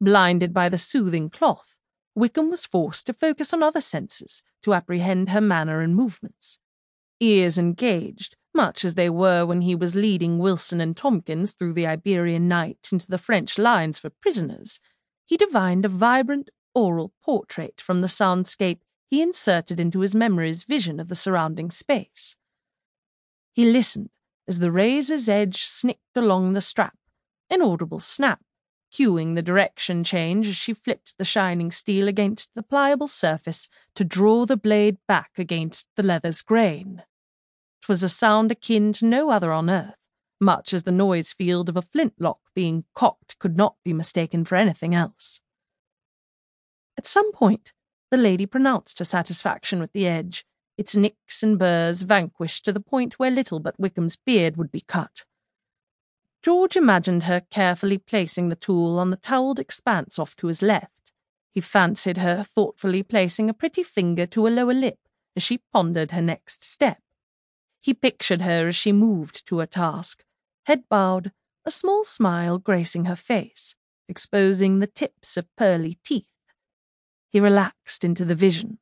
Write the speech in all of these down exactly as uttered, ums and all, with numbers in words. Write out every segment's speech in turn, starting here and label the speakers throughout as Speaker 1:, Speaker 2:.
Speaker 1: Blinded by the soothing cloth, Wickham was forced to focus on other senses to apprehend her manner and movements. Ears engaged, much as they were when he was leading Wilson and Tompkins through the Iberian night into the French lines for prisoners, he divined a vibrant oral portrait from the soundscape he inserted into his memory's vision of the surrounding space. He listened as the razor's edge snicked along the strap, an audible snap, cueing the direction change as she flipped the shining steel against the pliable surface to draw the blade back against the leather's grain. 'Twas a sound akin to no other on earth, much as the noise field of a flintlock being cocked could not be mistaken for anything else. At some point, the lady pronounced her satisfaction with the edge, its nicks and burrs vanquished to the point where little but Wickham's beard would be cut. George imagined her carefully placing the tool on the towelled expanse off to his left. He fancied her thoughtfully placing a pretty finger to a lower lip as she pondered her next step. He pictured her as she moved to her task, head bowed, a small smile gracing her face, exposing the tips of pearly teeth. He relaxed into the vision.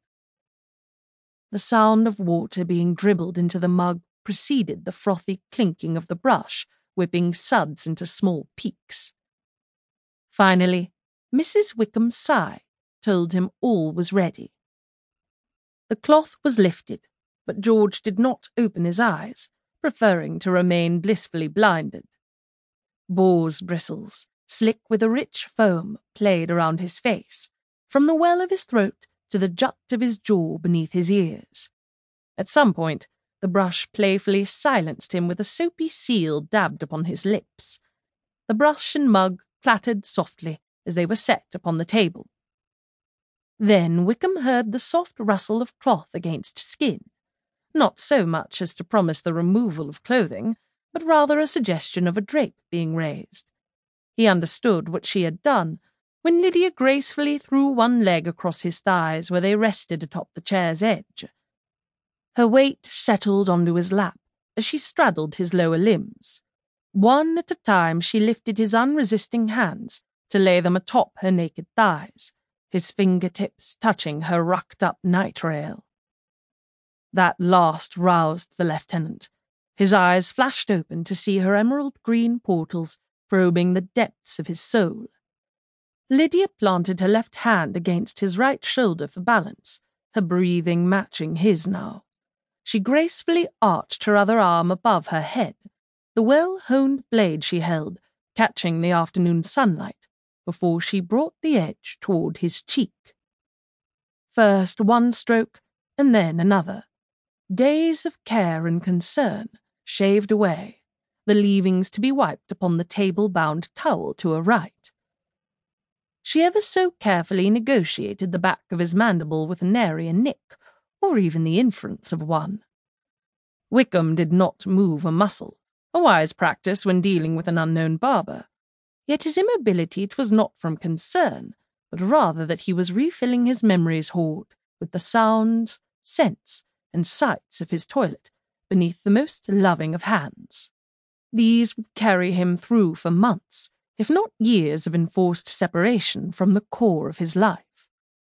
Speaker 1: The sound of water being dribbled into the mug preceded the frothy clinking of the brush, whipping suds into small peaks. Finally, Missus Wickham's sigh told him all was ready. The cloth was lifted, but George did not open his eyes, preferring to remain blissfully blinded. Boar's bristles, slick with a rich foam, played around his face, from the well of his throat to the jut of his jaw beneath his ears. At some point, the brush playfully silenced him with a soapy seal dabbed upon his lips. The brush and mug clattered softly as they were set upon the table. Then Wickham heard the soft rustle of cloth against skin, not so much as to promise the removal of clothing, but rather a suggestion of a drape being raised. He understood what she had done when Lydia gracefully threw one leg across his thighs where they rested atop the chair's edge. Her weight settled onto his lap as she straddled his lower limbs. One at a time she lifted his unresisting hands to lay them atop her naked thighs, his fingertips touching her rucked-up night rail. That last roused the lieutenant. His eyes flashed open to see her emerald-green portals probing the depths of his soul. Lydia planted her left hand against his right shoulder for balance, her breathing matching his now. She gracefully arched her other arm above her head, the well-honed blade she held catching the afternoon sunlight, before she brought the edge toward his cheek. First one stroke, and then another. Days of care and concern shaved away, the leavings to be wiped upon the table-bound towel to her right. She ever so carefully negotiated the back of his mandible with nary a nick, or even the inference of one. Wickham did not move a muscle, a wise practice when dealing with an unknown barber. Yet his immobility was not from concern, but rather that he was refilling his memory's hoard with the sounds, scents, and sights of his toilet beneath the most loving of hands. These would carry him through for months, if not years of enforced separation from the core of his life.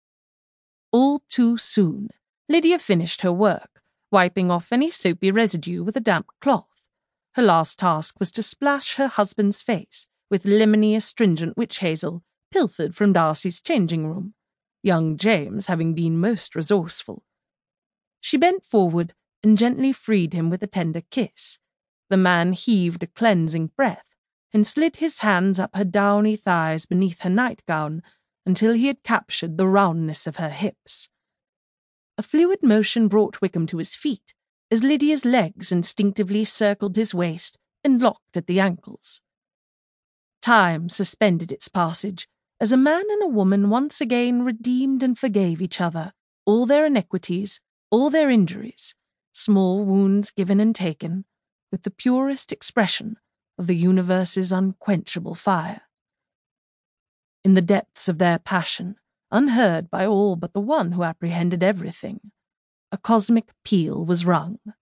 Speaker 1: All too soon, Lydia finished her work, wiping off any soapy residue with a damp cloth. Her last task was to splash her husband's face with lemony astringent witch hazel pilfered from Darcy's changing room, young James having been most resourceful. She bent forward and gently freed him with a tender kiss. The man heaved a cleansing breath and slid his hands up her downy thighs beneath her nightgown until he had captured the roundness of her hips. A fluid motion brought Wickham to his feet as Lydia's legs instinctively circled his waist and locked at the ankles. Time suspended its passage as a man and a woman once again redeemed and forgave each other, all their iniquities, all their injuries, small wounds given and taken, with the purest expression of the universe's unquenchable fire. In the depths of their passion, unheard by all but the one who apprehended everything, a cosmic peal was rung.